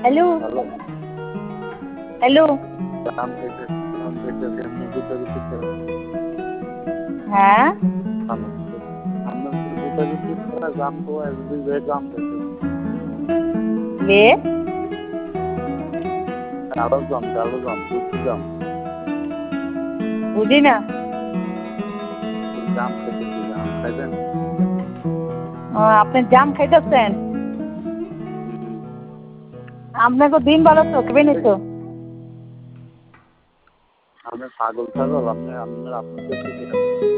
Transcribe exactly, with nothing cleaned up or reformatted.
hello hello hello জাম খেতে জাম খেতে আপনি কোথায় কোথায় হ্যাঁ আমরা কোথায় কোথায় জাম তো একদিন যে জাম খেতে লে কালো জাম কালো জাম দুটি জাম বুঝি না জাম খেতে জাম খাইবেন ও, আপনি জাম খাইতেছেন আপনাকে দিন ভালো তো খেবেন তো আমি পাগল ছাগল আপনি আপনার আপনাদের